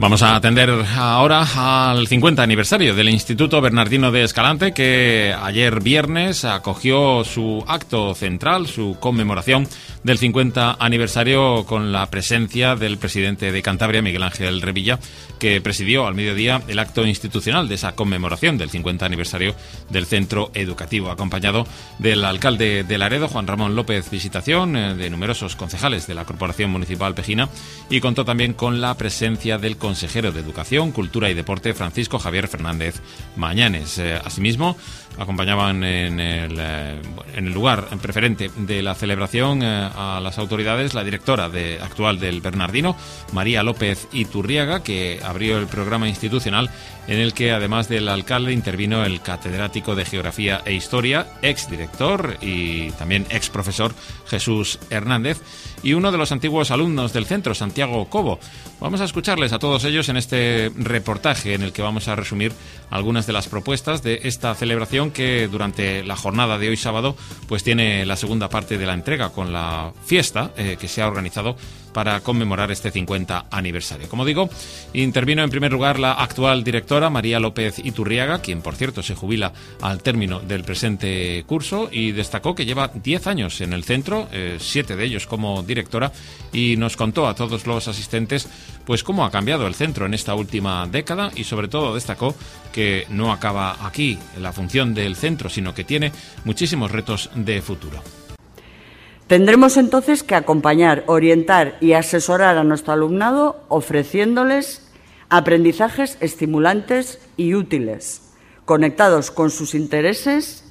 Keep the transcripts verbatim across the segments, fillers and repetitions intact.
Vamos a atender ahora al cincuenta aniversario del Instituto Bernardino de Escalante, que ayer viernes acogió su acto central, su conmemoración del cincuenta aniversario, con la presencia del presidente de Cantabria, Miguel Ángel Revilla, que presidió al mediodía el acto institucional de esa conmemoración del cincuenta aniversario del centro educativo, acompañado del alcalde de Laredo, Juan Ramón López Visitación, de numerosos concejales de la Corporación Municipal Pejina, y contó también con la presencia del consejero de Educación, Cultura y Deporte, Francisco Javier Fernández Mañanes. Eh, asimismo, acompañaban en el, eh, en el lugar preferente de la celebración eh, a las autoridades la directora de, actual del Bernardino, María López Iturriaga, que abrió el programa institucional, en el que además del alcalde intervino el catedrático de Geografía e Historia, exdirector y también exprofesor Jesús Hernández, y uno de los antiguos alumnos del centro, Santiago Cobo. Vamos a escucharles a todos ellos en este reportaje, en el que vamos a resumir algunas de las propuestas de esta celebración, que durante la jornada de hoy sábado pues tiene la segunda parte de la entrega, con la fiesta eh, que se ha organizado para conmemorar este cincuenta aniversario. Como digo, intervino en primer lugar la actual directora, María López Iturriaga, quien por cierto se jubila al término del presente curso, y destacó que lleva diez años en el centro, eh, siete de ellos como directora, y nos contó a todos los asistentes pues cómo ha cambiado el centro en esta última década, y sobre todo destacó que no acaba aquí la función del centro, sino que tiene muchísimos retos de futuro. Tendremos entonces que acompañar, orientar y asesorar a nuestro alumnado, ofreciéndoles aprendizajes estimulantes y útiles, conectados con sus intereses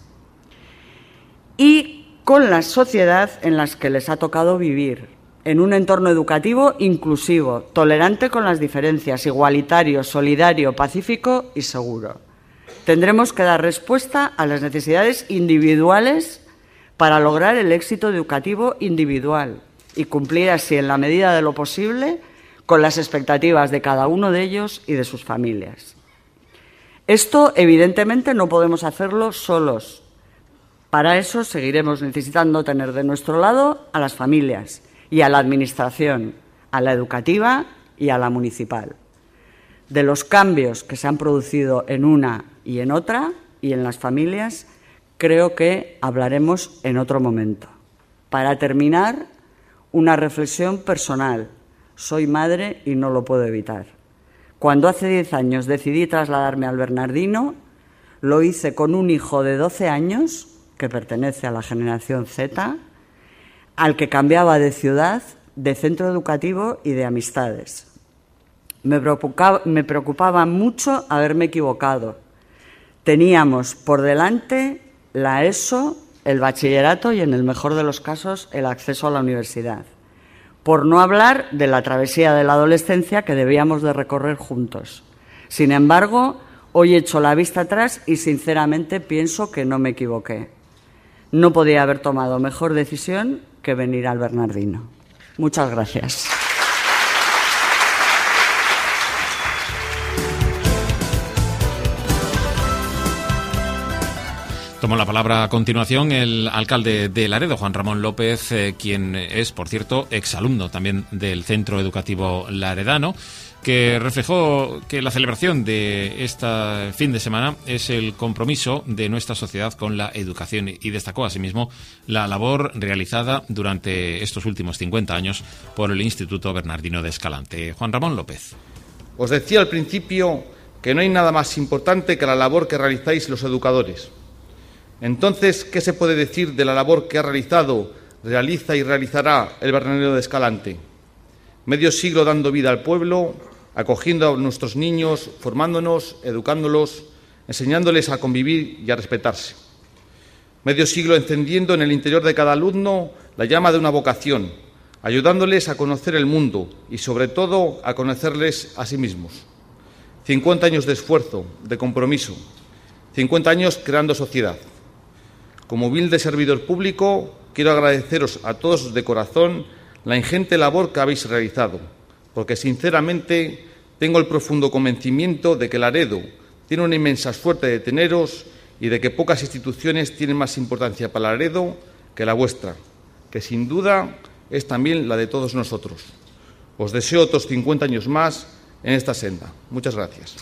y con la sociedad en la que les ha tocado vivir, en un entorno educativo inclusivo, tolerante con las diferencias, igualitario, solidario, pacífico y seguro. Tendremos que dar respuesta a las necesidades individuales para lograr el éxito educativo individual y cumplir así, en la medida de lo posible, con las expectativas de cada uno de ellos y de sus familias. Esto, evidentemente, no podemos hacerlo solos. Para eso seguiremos necesitando tener de nuestro lado a las familias y a la Administración, a la educativa y a la municipal. De los cambios que se han producido en una y en otra, y en las familias, creo que hablaremos en otro momento. Para terminar, una reflexión personal. Soy madre y no lo puedo evitar. Cuando hace diez años decidí trasladarme al Bernardino, lo hice con un hijo de doce años, que pertenece a la generación Z, al que cambiaba de ciudad, de centro educativo y de amistades. Me preocupaba, me preocupaba mucho haberme equivocado. Teníamos por delante la ESO, el bachillerato y, en el mejor de los casos, el acceso a la universidad. Por no hablar de la travesía de la adolescencia que debíamos de recorrer juntos. Sin embargo, hoy echo la vista atrás y, sinceramente, pienso que no me equivoqué. No podía haber tomado mejor decisión que venir al Bernardino. Muchas gracias. Tomó la palabra a continuación el alcalde de Laredo, Juan Ramón López, eh, quien es, por cierto, exalumno también del Centro Educativo Laredano, que reflejó que la celebración de este fin de semana es el compromiso de nuestra sociedad con la educación, y destacó asimismo la labor realizada durante estos últimos cincuenta años por el Instituto Bernardino de Escalante. Juan Ramón López. Os decía al principio que no hay nada más importante que la labor que realizáis los educadores. Entonces, ¿qué se puede decir de la labor que ha realizado, realiza y realizará el Bernardino de Escalante? Medio siglo dando vida al pueblo, acogiendo a nuestros niños, formándonos, educándolos, enseñándoles a convivir y a respetarse. Medio siglo encendiendo en el interior de cada alumno la llama de una vocación, ayudándoles a conocer el mundo y, sobre todo, a conocerles a sí mismos. cincuenta años de esfuerzo, de compromiso, cincuenta años creando sociedad. Como humilde servidor público, quiero agradeceros a todos de corazón la ingente labor que habéis realizado, porque sinceramente tengo el profundo convencimiento de que Laredo tiene una inmensa suerte de teneros y de que pocas instituciones tienen más importancia para Laredo que la vuestra, que sin duda es también la de todos nosotros. Os deseo otros cincuenta años más en esta senda. Muchas gracias.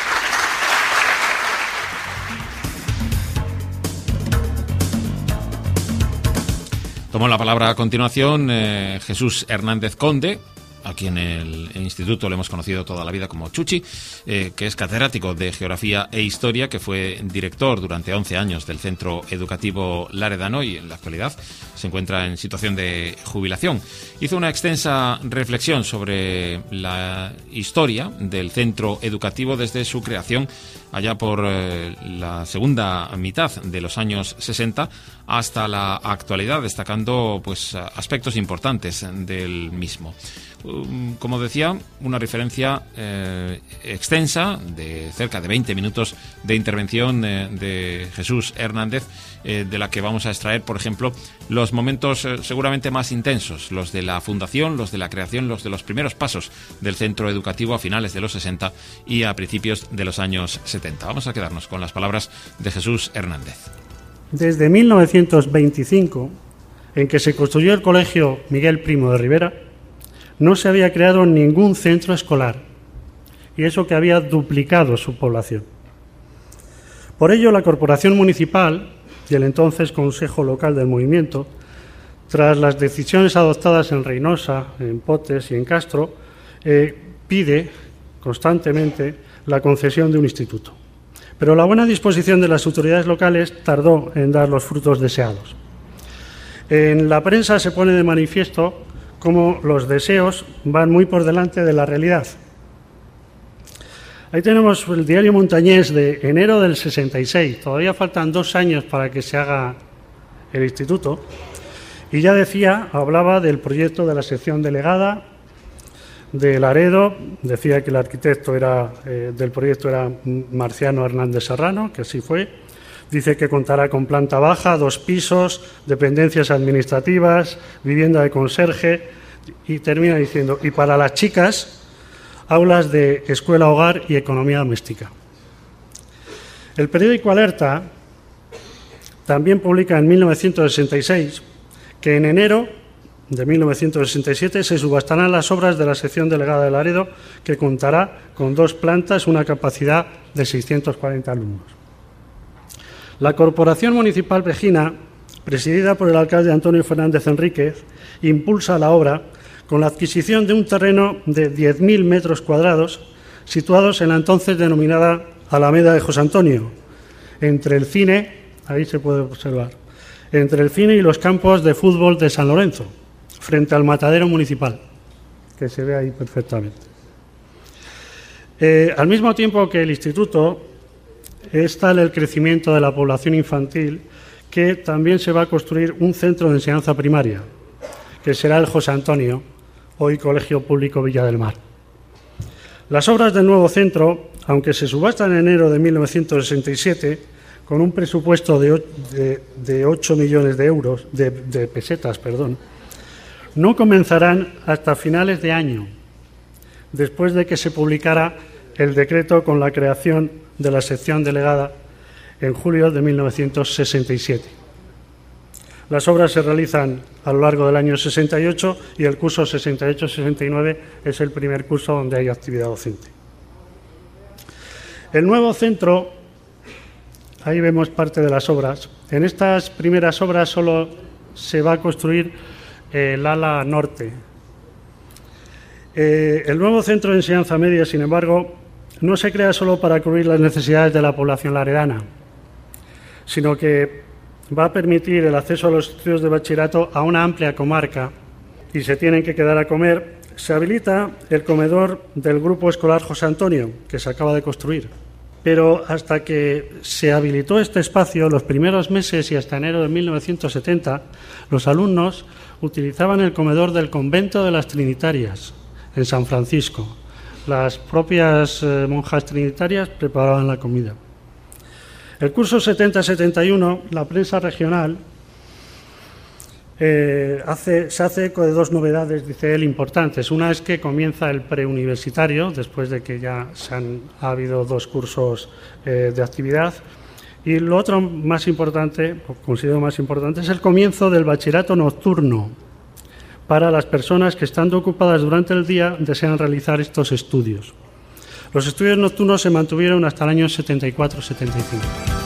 Tomó la palabra a continuación eh, Jesús Hernández Conde, a quien el instituto le hemos conocido toda la vida como Chuchi, eh, que es catedrático de Geografía e Historia, que fue director durante once años del Centro Educativo Laredano y en la actualidad se encuentra en situación de jubilación. Hizo una extensa reflexión sobre la historia del centro educativo desde su creación allá por eh, la segunda mitad de los años sesenta hasta la actualidad, destacando pues aspectos importantes del mismo. Como decía, una referencia eh, extensa de cerca de veinte minutos de intervención eh, de Jesús Hernández, eh, de la que vamos a extraer, por ejemplo, los momentos eh, seguramente más intensos, los de la fundación, los de la creación, los de los primeros pasos del centro educativo a finales de los sesenta y a principios de los años setenta. Vamos a quedarnos con las palabras de Jesús Hernández. Desde mil novecientos veinticinco, en que se construyó el Colegio Miguel Primo de Rivera, no se había creado ningún centro escolar, y eso que había duplicado su población. Por ello, la Corporación Municipal y el entonces Consejo Local del Movimiento, tras las decisiones adoptadas en Reynosa, en Potes y en Castro, eh, pide constantemente la concesión de un instituto. Pero la buena disposición de las autoridades locales tardó en dar los frutos deseados. En la prensa se pone de manifiesto cómo los deseos van muy por delante de la realidad. Ahí tenemos el diario Montañés de enero del sesenta y seis. Todavía faltan dos años para que se haga el instituto. Y ya decía, hablaba del proyecto de la sección delegada de Laredo. Decía que el arquitecto era, eh, del proyecto era Marciano Hernández Serrano, que así fue. Dice que contará con planta baja, dos pisos, dependencias administrativas, vivienda de conserje, y termina diciendo, y para las chicas, aulas de escuela, hogar y economía doméstica. El periódico Alerta también publica en mil novecientos sesenta y seis que en enero de mil novecientos sesenta y siete se subastarán las obras de la sección delegada de Laredo, que contará con dos plantas, una capacidad de seiscientos cuarenta alumnos. La Corporación Municipal Vejina, presidida por el alcalde Antonio Fernández Enríquez, impulsa la obra con la adquisición de un terreno de diez mil metros cuadrados situados en la entonces denominada Alameda de José Antonio, entre el cine, ahí se puede observar, entre el cine y los campos de fútbol de San Lorenzo, frente al matadero municipal, que se ve ahí perfectamente. Eh, al mismo tiempo que el instituto, es tal el crecimiento de la población infantil que también se va a construir un centro de enseñanza primaria, que será el José Antonio, hoy Colegio Público Villa del Mar. Las obras del nuevo centro, aunque se subastan en enero de mil novecientos sesenta y siete, con un presupuesto de, de, de ocho millones de euros, de, de pesetas, perdón, no comenzarán hasta finales de año, después de que se publicara el decreto con la creación de la sección delegada en julio de mil novecientos sesenta y siete. Las obras se realizan a lo largo del año sesenta y ocho y el curso sesenta y ocho sesenta y nueve es el primer curso donde hay actividad docente. El nuevo centro, ahí vemos parte de las obras. En estas primeras obras solo se va a construir eh, el ala norte. Eh, el nuevo centro de enseñanza media, sin embargo, no se crea solo para cubrir las necesidades de la población laredana, sino que va a permitir el acceso a los estudios de bachillerato a una amplia comarca y se tienen que quedar a comer. Se habilita el comedor del Grupo Escolar José Antonio, que se acaba de construir. Pero hasta que se habilitó este espacio, los primeros meses y hasta enero de mil novecientos setenta, los alumnos utilizaban el comedor del Convento de las Trinitarias, en San Francisco. Las propias eh, monjas trinitarias preparaban la comida. El curso setenta setenta y uno, la prensa regional, eh, hace, se hace eco de dos novedades, dice él, importantes. Una es que comienza el preuniversitario, después de que ya se han, ha habido dos cursos eh, de actividad. Y lo otro más importante, o considero más importante, es el comienzo del bachillerato nocturno, para las personas que, estando ocupadas durante el día, desean realizar estos estudios. Los estudios nocturnos se mantuvieron hasta el año setenta y cuatro setenta y cinco.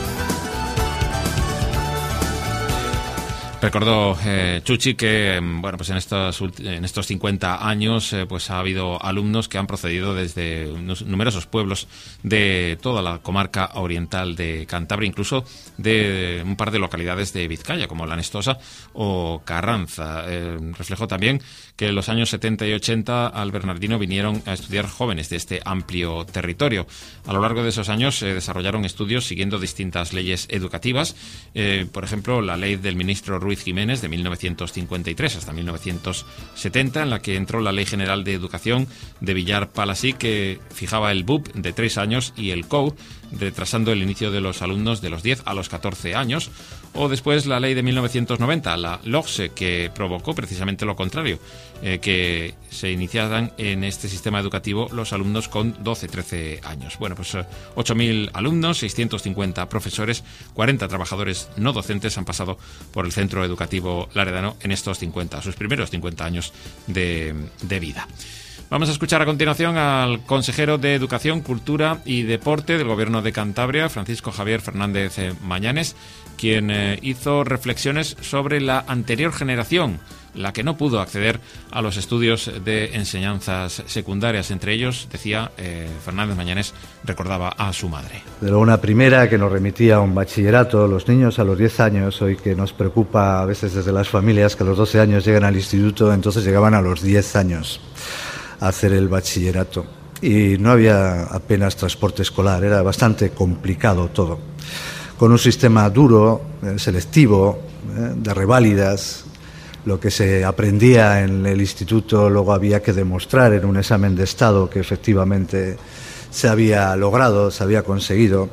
Recordó eh, Chuchi que bueno, pues en estos en estos cincuenta años eh, pues ha habido alumnos que han procedido desde unos numerosos pueblos de toda la comarca oriental de Cantabria, incluso de un par de localidades de Vizcaya, como Lanestosa o Carranza. Eh, reflejó también que en los años setenta y ochenta al Bernardino vinieron a estudiar jóvenes de este amplio territorio. A lo largo de esos años eh, desarrollaron estudios siguiendo distintas leyes educativas, eh, por ejemplo, la ley del ministro Ruiz Jiménez de mil novecientos cincuenta y tres hasta mil novecientos setenta, en la que entró la Ley General de Educación de Villar Palasí, que fijaba el B U P de tres años y el C O U, retrasando el inicio de los alumnos de los diez a los catorce años, o después la Ley de mil novecientos noventa, la LOGSE, que provocó precisamente lo contrario, eh, que se iniciaran en este sistema educativo los alumnos con doce trece años. Bueno, pues eh, ocho mil alumnos, seiscientos cincuenta profesores, cuarenta trabajadores no docentes han pasado por el Centro Educativo Laredano en estos cincuenta, sus primeros cincuenta años de, de vida. Vamos a escuchar a continuación al consejero de Educación, Cultura y Deporte del Gobierno de Cantabria, Francisco Javier Fernández Mañanes, quien eh, hizo reflexiones sobre la anterior generación, la que no pudo acceder a los estudios de enseñanzas secundarias. Entre ellos, decía eh, Fernández Mañanes, recordaba a su madre. De una primera que nos remitía a un bachillerato, los niños a los diez años, hoy que nos preocupa a veces desde las familias que a los doce años llegan al instituto, entonces llegaban a los diez años a hacer el bachillerato. Y no había apenas transporte escolar, era bastante complicado todo. Con un sistema duro, eh, selectivo, eh, de reválidas. Lo que se aprendía en el instituto luego había que demostrar en un examen de estado que efectivamente se había logrado, se había conseguido.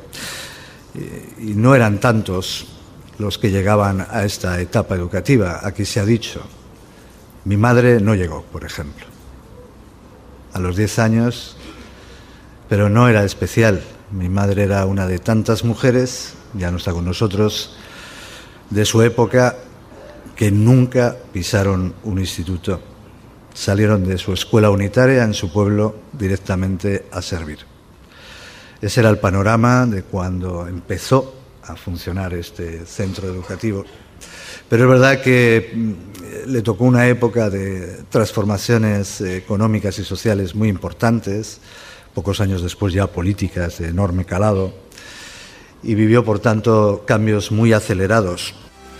Y, y no eran tantos los que llegaban a esta etapa educativa. Aquí se ha dicho, mi madre no llegó, por ejemplo, a los diez años, pero no era especial. Mi madre era una de tantas mujeres, ya no está con nosotros, de su época, que nunca pisaron un instituto. Salieron de su escuela unitaria en su pueblo directamente a servir. Ese era el panorama de cuando empezó a funcionar este centro educativo. Pero es verdad que le tocó una época de transformaciones económicas y sociales muy importantes, pocos años después ya políticas de enorme calado, y vivió, por tanto, cambios muy acelerados.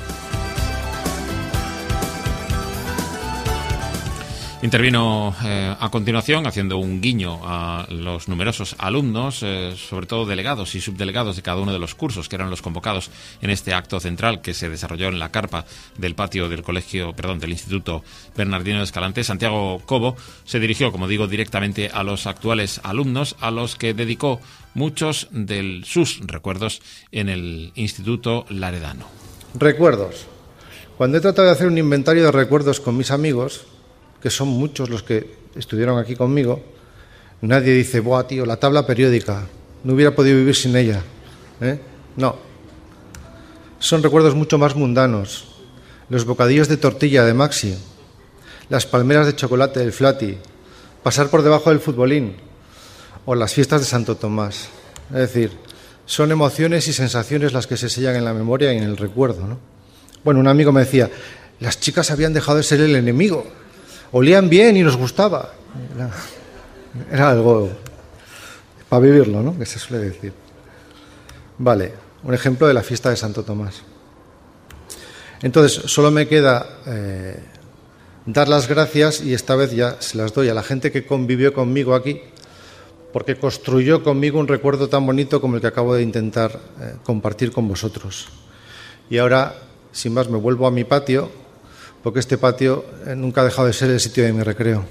Intervino eh, a continuación haciendo un guiño a los numerosos alumnos, eh, sobre todo delegados y subdelegados de cada uno de los cursos, que eran los convocados en este acto central que se desarrolló en la carpa del patio del colegio, perdón, del Instituto Bernardino de Escalante. Santiago Cobo se dirigió, como digo, directamente a los actuales alumnos, a los que dedicó muchos de sus recuerdos en el Instituto Laredano. Recuerdos. Cuando he tratado de hacer un inventario de recuerdos con mis amigos, que son muchos los que estudiaron aquí conmigo, nadie dice, buah, tío, la tabla periódica, no hubiera podido vivir sin ella. ¿Eh? No. Son recuerdos mucho más mundanos. Los bocadillos de tortilla de Maxi, las palmeras de chocolate del Flati, pasar por debajo del futbolín o las fiestas de Santo Tomás. Es decir, son emociones y sensaciones las que se sellan en la memoria y en el recuerdo, ¿no? Bueno, un amigo me decía, las chicas habían dejado de ser el enemigo. Olían bien y nos gustaba. Era, era algo para vivirlo, ¿no? Que se suele decir. Vale, un ejemplo de la fiesta de Santo Tomás. Entonces, solo me queda eh, dar las gracias, y esta vez ya se las doy a la gente que convivió conmigo aquí, porque construyó conmigo un recuerdo tan bonito como el que acabo de intentar eh, compartir con vosotros. Y ahora, sin más, me vuelvo a mi patio, porque este patio nunca ha dejado de ser el sitio de mi recreo.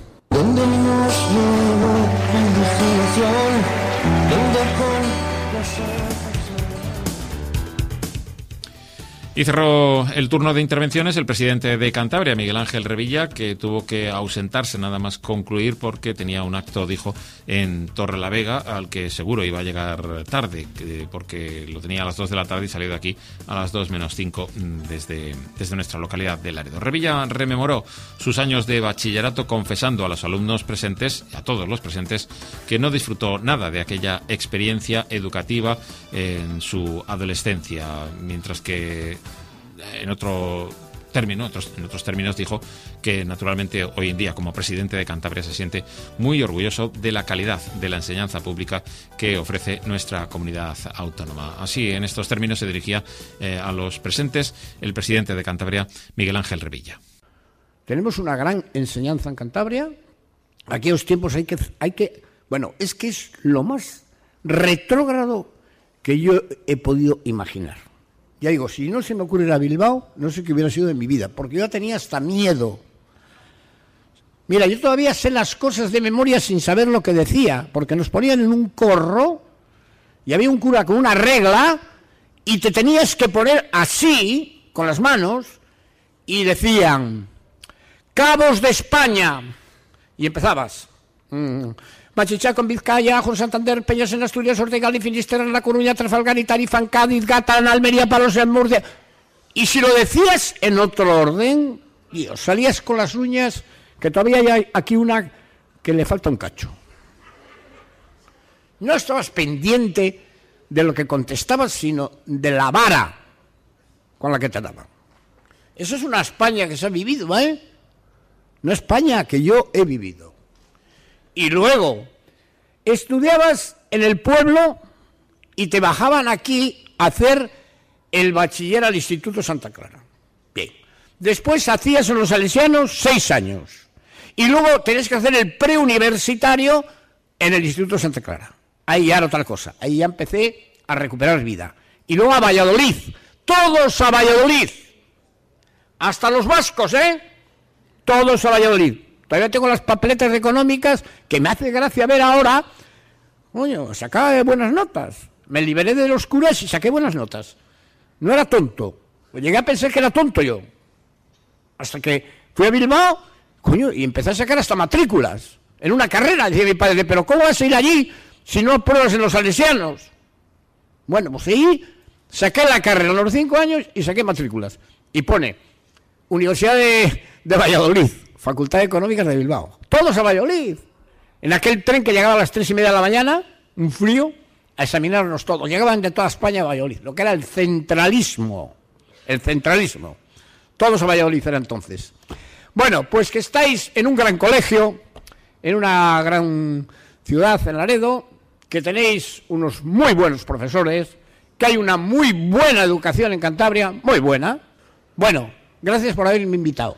Y cerró el turno de intervenciones el presidente de Cantabria, Miguel Ángel Revilla, que tuvo que ausentarse nada más concluir porque tenía un acto, dijo, en Torrelavega, al que seguro iba a llegar tarde, porque lo tenía a las dos de la tarde y salió de aquí a las dos menos cinco desde, desde nuestra localidad de Laredo. Revilla rememoró sus años de bachillerato confesando a los alumnos presentes, a todos los presentes, que no disfrutó nada de aquella experiencia educativa en su adolescencia, mientras que en otro término, otros, en otros términos dijo que naturalmente hoy en día como presidente de Cantabria se siente muy orgulloso de la calidad de la enseñanza pública que ofrece nuestra comunidad autónoma. Así, en estos términos se dirigía eh, a los presentes el presidente de Cantabria, Miguel Ángel Revilla. Tenemos una gran enseñanza en Cantabria. Aquellos tiempos hay que, hay que, bueno, es que es lo más retrógrado que yo he podido imaginar. Ya digo, si no se me ocurre ir a Bilbao, no sé qué hubiera sido de mi vida, porque yo tenía hasta miedo. Mira, yo todavía sé las cosas de memoria sin saber lo que decía, porque nos ponían en un corro y había un cura con una regla y te tenías que poner así, con las manos, y decían, cabos de España, y empezabas. Mm. Machichaco en Vizcaya, Ajo en Santander, Peñas en Asturias, Ortegal y Finisterre en La Coruña, Trafalgar y Tarifa en Cádiz, Gata en Almería, Palos en Murcia. Y si lo decías en otro orden, Dios, salías con las uñas, que todavía hay aquí una que le falta un cacho. No estabas pendiente de lo que contestabas, sino de la vara con la que te daban. Eso es una España que se ha vivido, ¿eh? Una España que yo he vivido. Y luego, estudiabas en el pueblo y te bajaban aquí a hacer el bachiller al Instituto Santa Clara. Bien. Después hacías en los Salesianos seis años. Y luego tenías que hacer el preuniversitario en el Instituto Santa Clara. Ahí ya era otra cosa. Ahí ya empecé a recuperar vida. Y luego a Valladolid. Todos a Valladolid. Hasta los vascos, ¿eh? Todos a Valladolid. Todavía tengo las papeletas económicas que me hace gracia ver ahora. Coño, sacaba buenas notas. Me liberé de los curas y saqué buenas notas. No era tonto. Llegué a pensar que era tonto yo. Hasta que fui a Bilbao, coño, y empecé a sacar hasta matrículas. En una carrera, decía mi padre, pero ¿cómo vas a ir allí si no pruebas en los Salesianos? Bueno, pues ahí saqué la carrera a los cinco años y saqué matrículas. Y pone, Universidad de, de Valladolid. Facultad de Económicas de Bilbao. Todos a Valladolid. En aquel tren que llegaba a las tres y media de la mañana, un frío, a examinarnos todos. Llegaban de toda España a Valladolid. Lo que era el centralismo. El centralismo. Todos a Valladolid era entonces. Bueno, pues que estáis en un gran colegio, en una gran ciudad, en Laredo, que tenéis unos muy buenos profesores, que hay una muy buena educación en Cantabria, muy buena. Bueno, gracias por haberme invitado.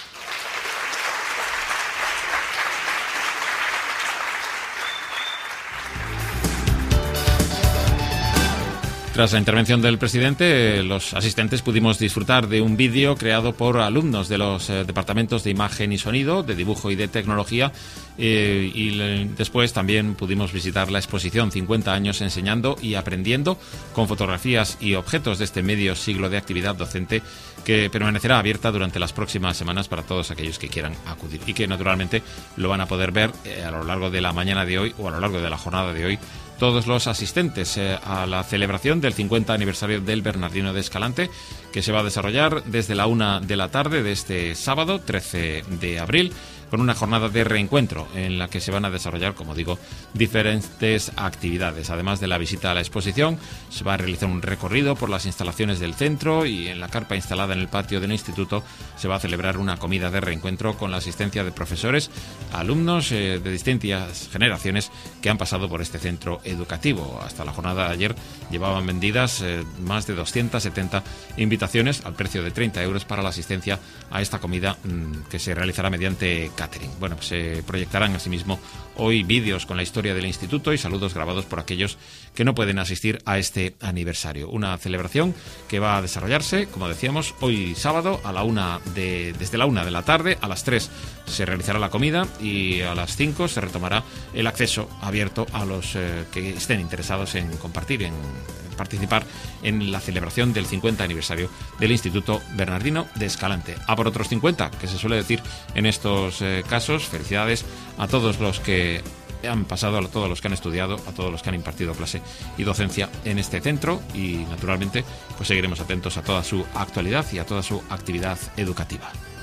Tras la intervención del presidente, los asistentes pudimos disfrutar de un vídeo creado por alumnos de los eh, departamentos de imagen y sonido, de dibujo y de tecnología, eh, y le, después también pudimos visitar la exposición cincuenta años enseñando y aprendiendo, con fotografías y objetos de este medio siglo de actividad docente, que permanecerá abierta durante las próximas semanas para todos aquellos que quieran acudir y que naturalmente lo van a poder ver eh, a lo largo de la mañana de hoy o a lo largo de la jornada de hoy todos los asistentes eh, a la celebración del cincuenta aniversario del Bernardino de Escalante, que se va a desarrollar desde la una de la tarde de este sábado, trece de abril, con una jornada de reencuentro en la que se van a desarrollar, como digo, diferentes actividades. Además de la visita a la exposición, se va a realizar un recorrido por las instalaciones del centro y en la carpa instalada en el patio del instituto se va a celebrar una comida de reencuentro con la asistencia de profesores, alumnos eh, de distintas generaciones que han pasado por este centro educativo. Hasta la jornada de ayer llevaban vendidas eh, más de doscientas setenta invitaciones al precio de treinta euros para la asistencia a esta comida mmm, que se realizará mediante catering. Bueno, pues se proyectarán asimismo hoy vídeos con la historia del instituto y saludos grabados por aquellos que no pueden asistir a este aniversario. Una celebración que va a desarrollarse, como decíamos, hoy sábado a la una de, desde la una de la tarde, a las tres se realizará la comida y a las cinco se retomará el acceso abierto a los eh, que estén interesados en compartir, en participar en la celebración del cincuenta aniversario del Instituto Bernardino de Escalante. A por otros cincuenta, que se suele decir en estos eh, casos. Felicidades a todos los que han pasado, a todos los que han estudiado, a todos los que han impartido clase y docencia en este centro, y naturalmente pues seguiremos atentos a toda su actualidad y a toda su actividad educativa.